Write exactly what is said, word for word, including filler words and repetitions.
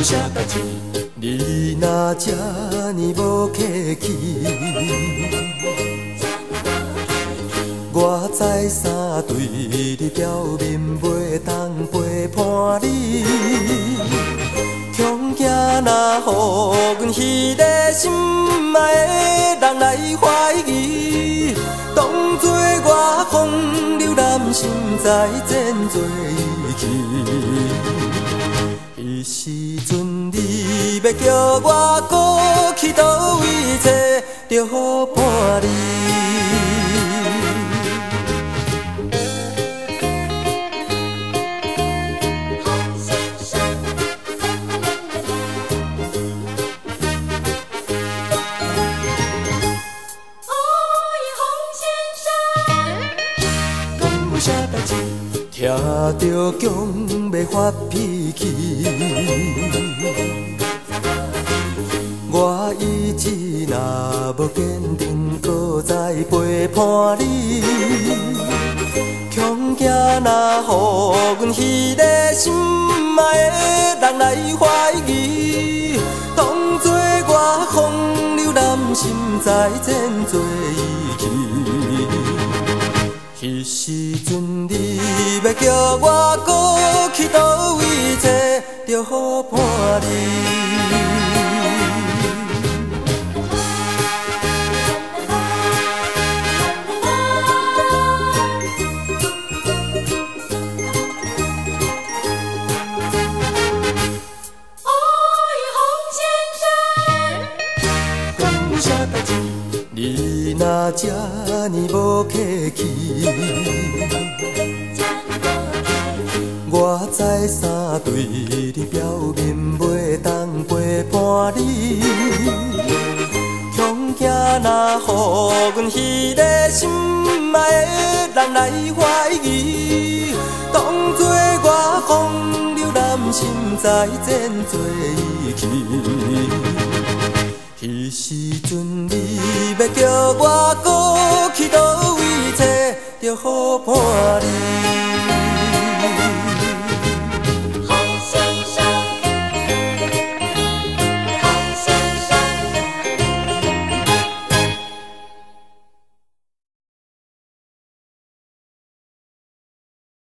啥代志？你若这呢无客气，我知三对你表面袂当陪伴你，恐惊若予阮迄个心爱的人来怀疑，当作我风流男心在前做去。迄时阵你要叫我搁去倒位找着好伴侣？啥代志？听着强要发脾气，我意志若无坚定，搁再陪伴你，恐惊若予阮迄个心爱的人来怀疑，当作我风流男心在前做去。迄时阵你要叫我搁去倒位找着好伴侣？啥代志？你若这呢无客气，我知三对你表面袂当陪伴你，恐惊若予阮迄个心爱的人来怀疑，当作我风流男心在前做去。迄时阵你要叫我搁去倒位找着好伴侣？